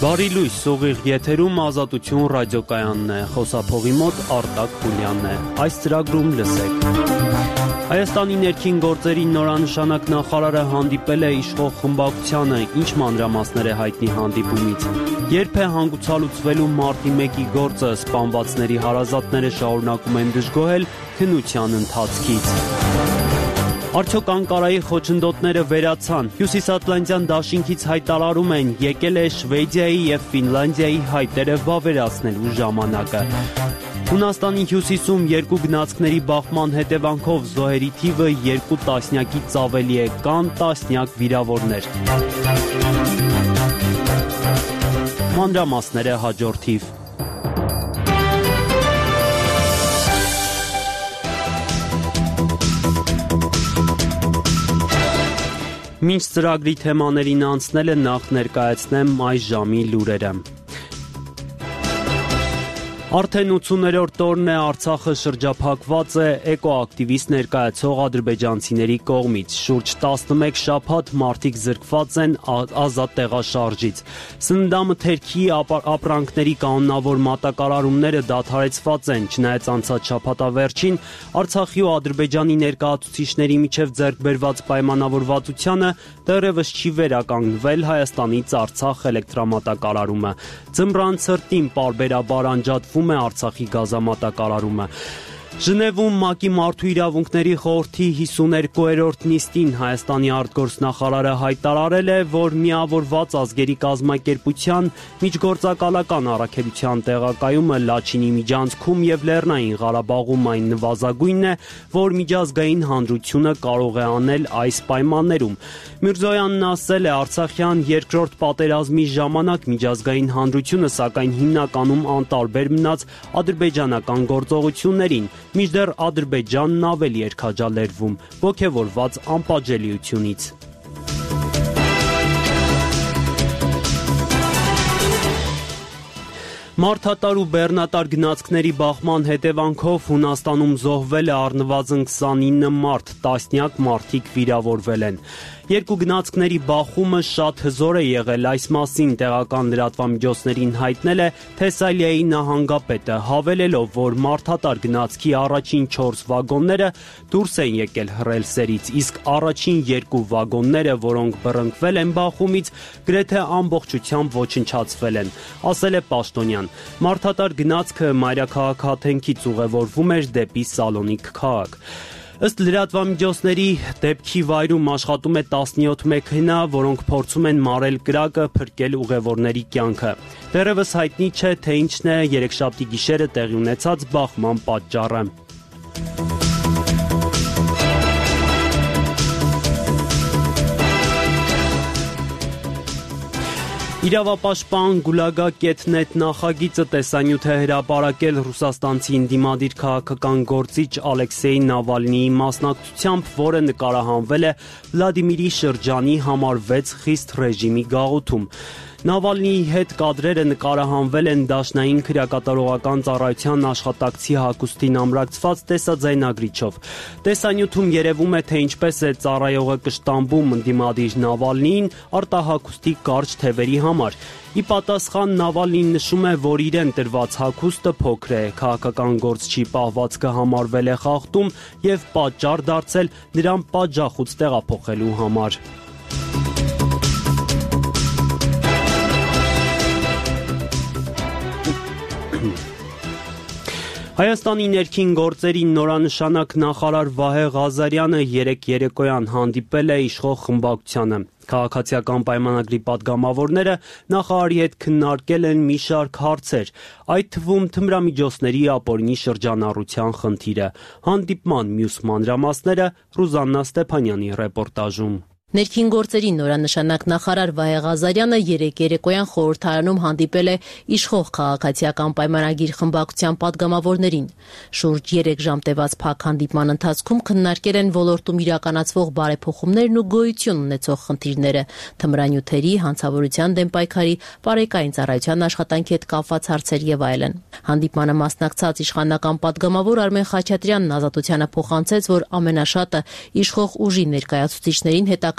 Բարի լույս, ուղիղ եթերում Ազատություն ռադիոկայանն է, խոսափողի մոտ Արտակ Խուլյանն է, այս ծրագրում լսեք։ Հայաստանի ներքին գործերի նորանշանակ նախարարը հանդիպել է իշխող խմբակցությանը, ինչ մանրամասներ է հայտնի հանդիպումից։ Երբ է հանգուցալուծվելու մարտի 1-ի գործը, սպանվածների հարազատները շարունակում են դժգոհել քննության ընթացքից։ Արդյոք Անկարայի խոչընդոտները վերացան, Հյուսիսատլանտյան դաշինքից հայտարարում են, եկել է Շվեդիայի և Ֆինլանդիայի հայտերը վավերացնելու ժամանակը։ Հունաստանի հյուսիսում երկու գնացքների բախման հետևանքով զոհերի թիվը 2 տասնյակից ավելի է, կան տասնյակ վիրավորներ։ Մանրամասները հաջորդիվ։ Մինչ ծրագրի թեմաներին անցնելը նախ ներկայացնեմ այս ժամի լուրերը։ Արդեն 80-րդ օրն է Արցախը շրջափակված է էկոակտիվիստ ներկայացող ադրբեջանցիների կողմից։ Շուրջ 11 շաբաթ մարդիկ զրկված են ազատ տեղաշարժից։ Սննդամթերքի ապրանքների կանոնավոր մատակարարումները դադարեցված են, չնայած անցած շաբաթավերջին Արցախի ու Ադրբեջանի ներկայացուցիչների միջև ձեռք բերված պայմանավորվածությանը դեռևս չի վերականգնվել Հայաստանից Արցախ էլեկտրամատակարարումը։ Ձմռան ցրտին պարբերաբար անջատվում է Արցախի գազամատակարարումը։ Ժնևում ՄԱԿ-ի Մարդու իրավունքների խորհրդի 52-րդ նիստին Հայաստանի արտգործնախարարը հայտարարել է, որ միավորված ազգերի կազմակերպության միջգործակալական առաքելության տեղակայումը Լաչինի միջանցքում և Լեռնային Ղարաբաղում այն նվազագույնն է, որ միջազգային հանրությունը կարող է անել այս պայմաններում։ Միրզոյանն ասել է, Արցախյան երկրորդ պատերազմի ժամանակ միջազգային հանրությունը սակայն հիմնականում անտարբեր մնաց ադրբեջանական գործողություններին, մինչդեռ Ադրբեջանն ավելի էր քաջալերվում, ոգևորված անպատժելիությունից։ Մարդատար ու բեռնատար գնացքների բախման հետևանքով Հունաստանում զոհվել է առնվազն 29 մարդ, տասնյակ մարդիկ վիրավորվել են։ Երկու գնացքների բախումը շատ հզոր է եղել, այս մասին տեղական լրատվամիջոցներին հայտնել է Թեսալիայի նահանգապետը, հավելելով, որ մարդատար գնացքի առաջին 4 վագոնները դուրս են եկել ռելսերից, իսկ առաջին 2 վագոնները, որոնք բռնկվել են բախումից, գրեթե ամբողջությամբ ոչնչացվել են, ասել է պաշտոնյան։ Մարդատար գնացքը մայրաքաղաքաթենքից ուղևորվում էր դեպի Սալոնիկ քաղաք։ Ըստ լրատվամիջոցների դեպքի վայրում աշխատում է 17 մեքենա, որոնք փորձում են մարել կրակը, փրկել ուղևորների կյանքը։ Դեռևս հայտնի չէ, թե ինչն է երեքշաբթի գիշերը տեղի ունեցած բախման պատճառը։ Իրավապաշտպան Գուլագա.net նախագիծը տեսանյութ է հրապարակել ռուսաստանցի ընդդիմադիր քաղաքական գործիչ Ալեքսեյ Նավալնիի մասնակցությամբ, որը նկարահանվել է Վլադիմիրի շրջանի համար 6 խիստ ռեժիմի գաղութում։ Նավալնիի հետ կադրերը նկարահանվել են Դաշնային քրեակատարողական ծառայության աշխատակցի հագուստին ամրացված տեսաձայնագրիչով։ Տեսանյութում երևում է, թե ինչպես է ծառայողը կշտամբում ընդդիմադիր Նավալնիին արտահագուստի կարճ թևերի համար։ Ի պատասխան Նավալնին նշում է, որ իրեն տրված հագուստը փոքր է, քաղաքական գործչի պահվածքը համարվել է խախտում և պատճառ դարձել նրան պատժախուց տեղափոխելու համար։ Հայաստանի ներքին գործերի նորանշանակ նախարար Վահե Ղազարյանը երեկ երեկոյան հանդիպել է իշխող խմբակցությանը։ Քաղաքացիական պայմանագրի պատգամավորները նախարարի հետ քննարկել են մի շարք հարցեր, այդ թվում թմրամիջոցների ապօրինի շրջանառության խնդիրը։ Հանդիպման մյուս մանրամասները Ռուզաննա Ստեփանյանի ռեպորտաժում։ Ներքին գործերի նորանշանակ նախարար Վահե Ղազարյանը երեկ երեկոյան խորհրդարանում հանդիպել է իշխող քաղաքացիական պայմանագիր խմբակցության պատգամավորներին։ Շուրջ 3 ժամ տևած փակ հանդիպման ընթացքում քննարկել են ոլորտում իրականացվող բարեփոխումներն ու գոյություն ունեցող խնդիրները, թմրանյութերի, հանցավորության դեմ պայքարի, բարեկային ծառայության աշխատանքի հետ կապված հարցեր եւ այլն։ Հանդիպմանը մասնակցած իշխանական պատգամավոր Արմեն Խաչատրյանն Ազատությանը փոխանցեց, որ ամենաշատը իշխող ուժի ներկայացուցիչներին հետաքրքրում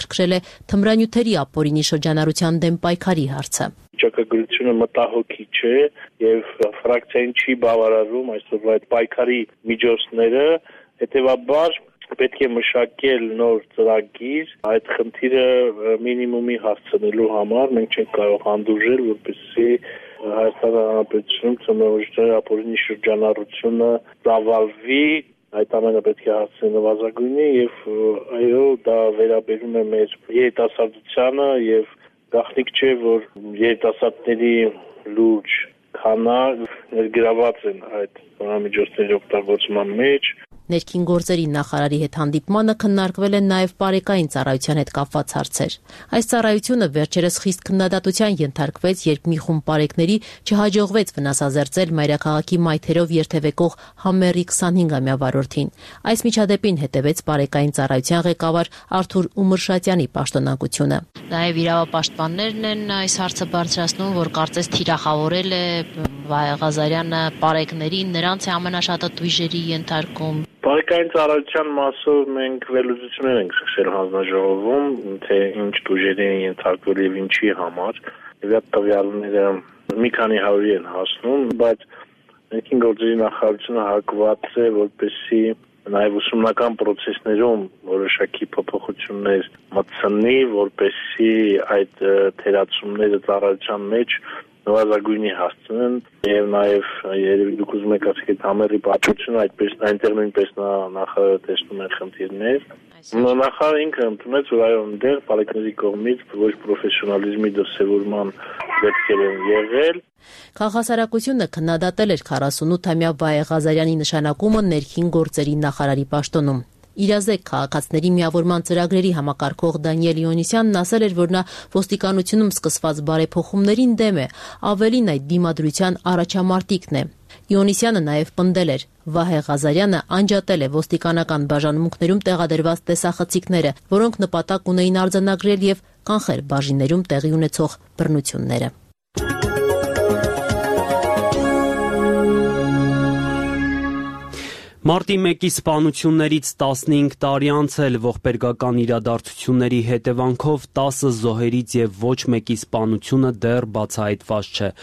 հետաքրքրել է թմրանյութերի ապօրինի շրջանառության դեմ պայքարի հարցը։ Վիճակագրությունը մտահոգի չէ եւ ֆրակցիային չի բավարարում այսօրվա այդ պայքարի միջոցները, հետեւաբար պետք է մշակել նոր ծրագիր այդ խնդիրը մինիմումի հասցնելու համար մենք չենք կարող հանդուրժել, որպեսզի Հայաստանի Հանրապետությունում ծնողների ապօրինի շրջանառությունը ծավալվի, այդ ամենը պետք է հասցնի նվազագույնի եւ այո, դա վերաբերում է մեր երիտասարդությանը եւ գաղտնիք չէ, որ երիտասարդների լուրջ քանակ ներգրաված են այդ միջոցների օգտագործման մեջ։ Ներքին գործերի նախարարի հետ հանդիպմանը քննարկվել են նաև պարեկային ծառայության հետ կապված հարցեր։ Այս ծառայությունը վերջերս խիստ քննադատության ենթարկվեց, երբ մի խումբ պարեկների չհաջողվեց վնասազերծել մայրաքաղաքի մայթերով երթևեկող Համմերի 25-ամյա վարորդին։ Այս միջադեպին հետևեց պարեկային ծառայության ղեկավար Արթուր Ումրշատյանի պաշտոնակությունը։ Նաև իրավապաշտպաններն են այս հարցը բարձրացնում, որ կարծես թիրախավորել է Վահե Ղազարյանը պարեկներին, նրանց է ամենաշատը տույժերի ենթարկում։ Պարեկային ծառայության մասով մենք վերլուծություններ ենք սկսել հանձնաժողովում, թե ինչ տույժերի են ենթարկվել եւ ինչի համար։ Եվ այդ տվյալները մի քանի հարյուրի են հասնում, բայց ներքին գործերի նախարարությունը հակված է, որպեսզի նաև ուսումնական process-ներում որոշակի փոփոխություններ մտցնի, որպեսզի այդ թերացումները ծառայության մեջ նվազագույնի հասցնեն եւ նաեւ երևի դուք ուզում եք ասեք այդ համերի պատմությունը այդպես այնտեղ նույնպես նախարարը տեսնում է խնդիրներ։ Նախարարը ինքը ընդունեց, որ այո, այնտեղ պարեկների կողմից ոչ պրոֆեսիոնալիզմի դրսևորման դեպքեր են եղել։ Քաղաքասարակությունը քննադատել էր 48-ամյա Վահե Ղազարյանի նշանակումը ներքին գործերի նախարարի պաշտոնում։ Իրազեկ քաղաքացիների միավորման ծրագրերի համակարգող Դանիել Իոնիսյանն ասել էր, որ նա ոստիկանությունում սկսված բարեփոխումներին դեմ է, ավելին այդ դիմադրության առաջամարտիկն է։ Իոնիսյանը նաև պնդել էր, Վահե Ղազարյանը անջատել է ոստիկանական բաժանմունքներում տեղադրված տեսախցիկները, որոնք նպատակ ունեին արձանագրել եւ կանխել բաժիններում տեղի ունեցող բռնությունները։ Մարտի 1-ի սպանություններից 15 տարի անցել, ողբերգական իրադարձությունների հետևանքով 10 զոհերից եւ ոչ մեկի սպանությունը դեռ բացահայտված չէ։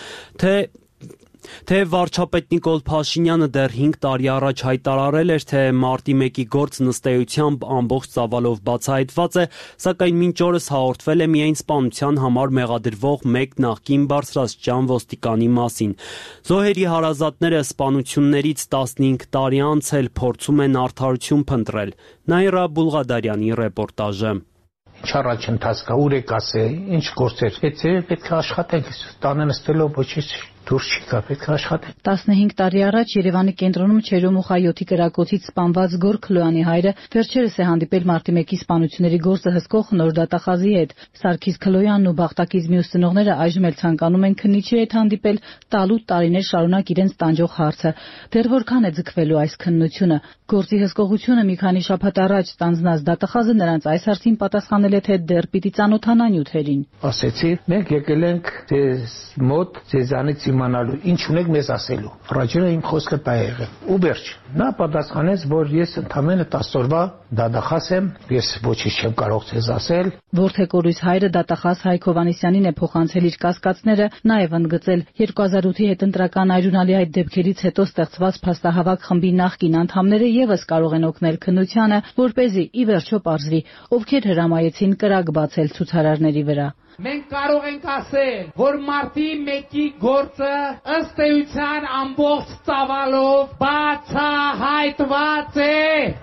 Թե վարչապետ Նիկոլ Փաշինյանը դեռ 5 տարի առաջ հայտարարել էր, թե մարտի 1-ի գործն ըստ էությամբ ամբողջ ծավալով բացահայտված է, սակայն մինչ օրս հաղորդվել է միայն սպանության համար մեղադրվող մեկ նախկին բարձրաստիճան ոստիկանի մասին։ Զոհերի հարազատները սպանություններից 15 տարի անցել փորձում են արդարություն փնտրել։ Նաիրա Բուլղադարյանի ռեպորտաժը։ Ինչ առաջընթաց կա, ուր եք ասել, ինչ գործեր, պետք է աշխատենք, տանը նստելով ոչինչ դուրս չի գա, պետք է աշխատենք։ 15 տարի առաջ Երևանի կենտրոնում Չերոմուխայոթի կրակոցից սպանված Գոր Քլոյանի հայրը վերջերս է հանդիպել մարտի 1-ի սպանությունների գործը հսկող նոր դատախազի հետ։ Սարգիս Քլոյանն ու Բախտակից մյուս ծնողները այժմ էլ ցանկանում են քննիչի հետ հանդիպել, տալու տարիներ շարունակ իրենց տանջող հարցը։ Դեռ որքան է ձգվելու այս քննությունը։ Գործի հսկողությունը մի քանի շաբաթ առաջ ստանձնած դատախազը նրանց այս հարցին պատասխանել է, թե դեռ պիտի ծանոթանա նյութերին։ Ասեցի, մենք եկել ենք ձեզ մոտ ձեզանից իմանալու, ինչ ունեք մեզ ասելու։ Առաջինը իմ խոսքը դա է եղել։ Ու վերջ։ Նա պատասխանեց, որ ես ընդամենը 10 օրվա դատախազ եմ, ես ոչինչ չեմ կարող ձեզ ասել։ Որդեկորույս հայրը դատախազ Հայկ Հովհաննիսյանին է փոխանցել իր կասկածները, նաև ընդգծել 2008-ի հետընտրական այրունալի այդ դեպքերից հետո ստեղծված փաստահավաք խմբի նախկին անդամները եւս կարող են օգնել քննությանը, որպեսզի ի վերջո պարզվի, ովքեր հրամայեցին կրակ բացել ցուցարարների վրա։ Մենք կարող ենք ասել, որ մարտի 1-ի գործը ըստ էության ամբողջ ծավալով բացահայտված է։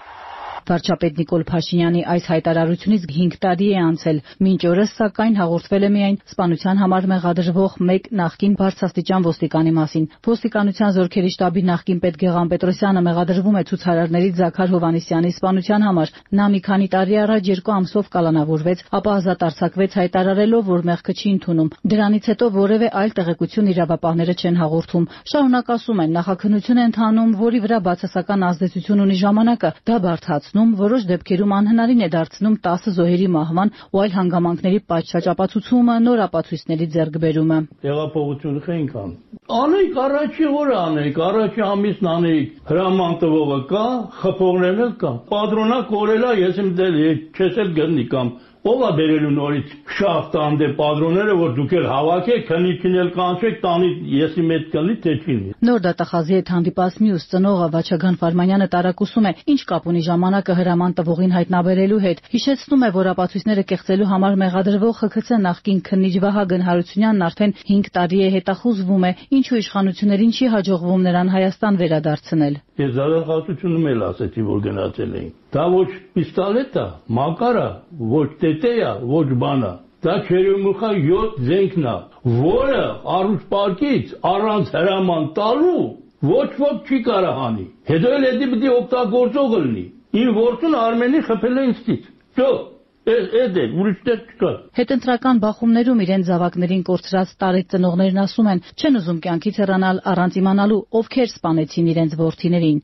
Վարչապետ Նիկոլ Փաշինյանի այս հայտարարությունից 5 տարի է անցել, մինչ օրս սակայն հաղորդվել է միայն սպանության համար մեղադրվող մեկ նախկին բարձրաստիճան ոստիկանի մասին։ Ոստիկանության զորքերի շտաբի նախկին պետ Գեղամ Պետրոսյանը մեղադրվում է ցուցարարներից Զաքար Հովհաննիսյանի սպանության համար։ Նա մի քանի տարի առաջ 2 ամսով կալանավորվեց, ապա ազատ արձակվեց հայտարարելով, որ մեղքը չի ընդունում։ Դրանից հետո որևէ այլ տեղեկություն իրավապահները չեն հաղորդում։ Շարունակ ասում են, նախաքննություն է ընթանում, որի վրա բացասական ազդեցություն ունի ժամանակը, դա բարդացնում, որոշ դեպքերում անհնարին է դարձնում 10 զոհերի մահվան ու այլ հանգամանքների պատշաճ ապացուցումը, նոր ապացույցների ձեռքբերումը։ Տեղափոխություն խենք ան։ Անեիք առաջի օրը անեիք, առաջի ամիսն անեիք, հրաման տվողը կա, խփողներն էլ կա։ Պատրոնա կորելա, ես իմ դել չես էլ գտնի կամ Ով է բերելու նորից շահ տանդե պատրոնները, որ դուք էլ հավաքեք, քննիքին էլ կանչեք, տանի եսի մեծ կլի թե չի։ Նոր դատախազի հետ հանդիպած մյուս ծնողը Վաչագան Ֆարմանյանը տարակուսում է, ինչ կապ ունի ժամանակը հրաման տվողին հայտնաբերելու հետ։ Հիշեցնում է, որ ապացույցները կեղծելու համար մեղադրվող ՀՔՑ նախկին քննիչ Վահագն Հարությունյանն արդեն 5 տարի է հետախուզվում է, ինչու իշխանություններին չի հաջողվում նրան Հայաստան վերադարձնել։ Ես զարախացությունում էլ ասեցի, որ գնացել էին։ Դա ոչ պիստոլետ է, մակար է, ոչ տետե է, ոչ բան է։ Դա Չերեմուխա 7 զենքն է, որը առուց պարկից առանց հրաման տալու ոչ ոք չի կարող անի։ Հետո էլ դա պիտի օգտագործողը լինի։ Իմ որդուն Արմենի խփել է ինձից։ Ճո, ուրիշ տեղ չկա։ Հետընտրական բախումներում իրենց զավակներին կորցրած տարեց ծնողներն ասում են, չեն ուզում կյանքից հեռանալ առանց իմանալու ովքեր սպանեցին իրենց որդիներին։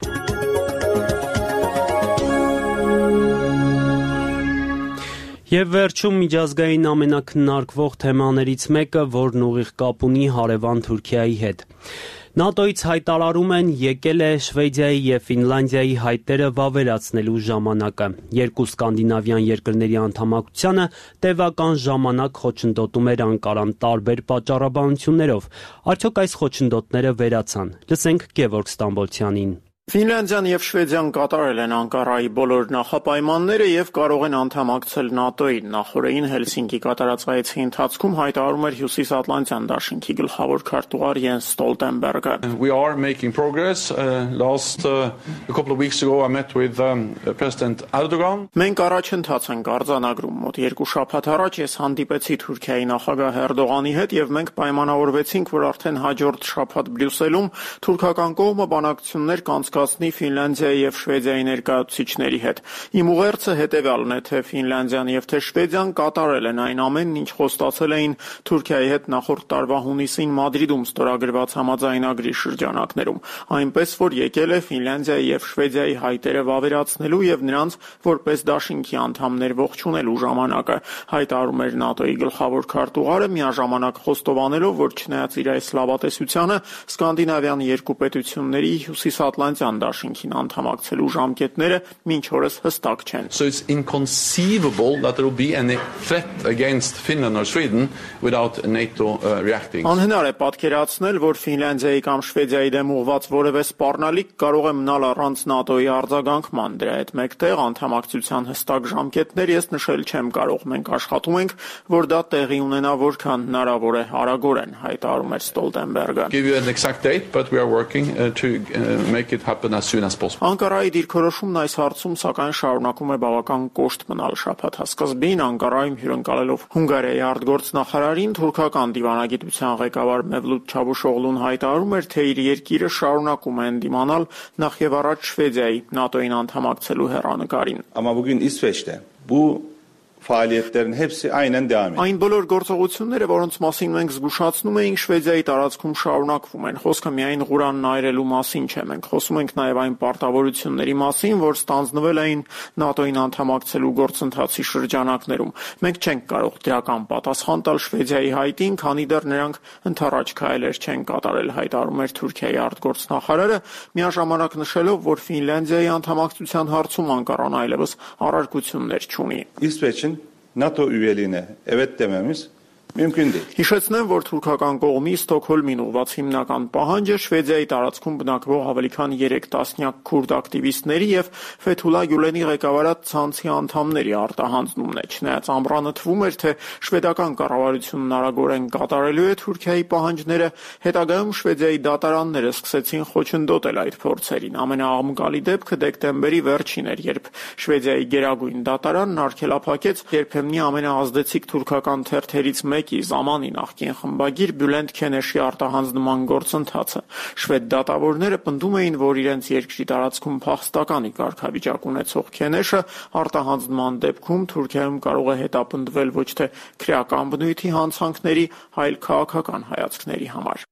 Եվ վերջում միջազգային ամենակննարկվող թեմաներից մեկը, որն ուղիղ կապ ունի հարևան Թուրքիայի հետ։ ՆԱՏՕ-ից հայտարարում են եկել է Շվեդիայի եւ Ֆինլանդիայի հայտերը վավերացնելու ժամանակը։ Երկու սկանդինավյան երկրների անդամակցությանը տևական ժամանակ խոչընդոտում էր Անկարան տարբեր պատճառաբանություններով։ Արդյոք այս խոչընդոտները վերացան։ Լսենք Գևորգ Ստամբոլցյանին։ Ֆինլանդիան եւ Շվեդիան կատարել են Անկարայի բոլոր նախապայմանները եւ կարող են անդամակցել ՆԱՏՕ-ին։ Նախորդին Հելսինկի կատարած այցի ընթացքում հայտարարում էր Հյուսիսատլանտյան դաշինքի գլխավոր քարտուղար Յենս Ստոլտենբերգը։ We are making progress. Last a couple of weeks ago I met with President Erdogan. Մենք առաջընթաց ենք արձանագրում։ Մոտ 2 շաբաթ առաջ ես հանդիպեցի Թուրքիայի նախագահ Էրդողանի հետ եւ մենք պայմանավորվեցինք, որ արդեն հաջորդ շաբաթ Բրյուսելում թուրքական կողմը բանակցություններ կանցկացնի Ֆինլանդիայի եւ Շվեդիայի ներկայացուցիչների հետ։ Իմ ուղերձը հետեւյալն է, թե Ֆինլանդիան եւ թե Շվեդիան կատարել են այն ամենն, ինչ խոստացել էին Թուրքիայի հետ նախորդ տարվա հունիսին Մադրիդում ստորագրված համաձայնագրի շրջանակներում, այնպես որ եկել է Ֆինլանդիայի եւ Շվեդիայի հայտերը վավերացնելու եւ նրանց որպես դաշինքի անդամներ ողջունելու ժամանակը, հայտարարում էր ՆԱՏՕ-ի գլխավոր քարտուղարը, միաժամանակ խոստովանելով, որ չնայած իր այս լավատեսությանը սկանդինավյան երկու պետությունների Հյուսիսատլանտյան դաշինքին անդամակցելու ժամկետները մինչ օրս հստակ չեն։ So it's inconceivable that there will be any threat against Finland or Sweden without NATO reacting. Անհնար է պատկերացնել, որ Ֆինլանդիայի կամ Շվեդիայի դեմ ուղղված որևէ սպառնալիք կարող է մնալ առանց ՆԱՏՕ-ի արձագանքման։ Դրա հետ մեկտեղ անդամակցության հստակ ժամկետներ ես նշել չեմ կարող։ Մենք աշխատում ենք, որ դա տեղի ունենա որքան հնարավոր է արագորեն, հայտարարում էր Ստոլտենբերգը։ Give you an exact date, but we are working to make it happen as soon as possible. Անկարայի դիրքորոշումն այս հարցում սակայն շարունակում է բավական կոշտ մնալ։ Շաբաթասկզբին Անկարայում հյուրընկալելով Հունգարիայի արտգործնախարարին թուրքական դիվանագիտության ղեկավար Մևլութ Չավուշօղլուն հայտարարում էր, թե իր երկիրը շարունակում է ընդդիմանալ նախ եւ առաջ Շվեդիայի ՆԱՏՕ-ին անդամակցելու հեռանկարին։ Ama bugün İsveç'te bu faaliyetlerin hepsi aynen devam ediyor. Այն բոլոր գործողությունները, որոնց մասին մենք զգուշացնում էինք, Շվեդիայի տարածքում շարունակվում են։ Խոսքը միայն Ղուրանն այրելու մասին չէ, մենք խոսում ենք նաև այն պարտավորությունների մասին, որ ստանձնվել էին ՆԱՏՕ-ին անդամակցելու գործընթացի շրջանակներում։ Մենք չենք կարող դրական պատասխան տալ Շվեդիայի հայտին, քանի դեռ նրանք ընդառաջ քայլեր չեն կատարել, հայտարարում էր Թուրքիայի արտգործնախարարը, միաժամանակ նշելով, որ Ֆինլանդիայի անդամակցության հարցում Անկարան այլևս առարկություններ չունի։ İsveç'in NATO üyeliğine evet dememiz mümkün değil. Հիշեցնեմ, որ թուրքական կողմի Ստոկհոլմին ուղղված հիմնական պահանջը Շվեդիայի տարածքում բնակվող ավելի քան 3 տասնյակ քուրդ ակտիվիստների եւ Ֆեթուլա Գյուլենի ղեկավարած ցանցի անդամների արտահանձնումն է։ Չնայած ամռանը թվում էր, թե շվեդական կառավարությունն արագորեն կատարելու է Թուրքիայի պահանջները, հետագայում Շվեդիայի դատարանները սկսեցին խոչընդոտել այդ փորձերին։ Ամենաաղմկալի դեպքը դեկտեմբերի վերջին էր, երբ Շվեդիայի գերագույն դատարանն արգելափակեց երբեմնի ամենաազդեցիկ թուրքական թերթերից Զամանի նախկին խմբագիր Բյուլենտ Քենեշի արտահանձնման գործընթացը։ Շվեդ դատավորները պնդում էին, որ իրենց երկրի տարածքում փախստականի կարգավիճակ ունեցող Քենեշը արտահանձնման դեպքում Թուրքիայում կարող է հետապնդվել ոչ թե քրեական բնույթի հանցանքների, այլ քաղաքական հայացքների համար։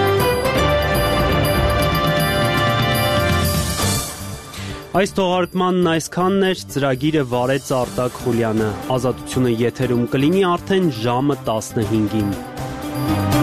Այս թողարկմանն այսքանն էր, ծրագիրը վարեց Արտակ Խուլյանը, Ազատությունը եթերում կլինի արդեն ժամը 15-ին։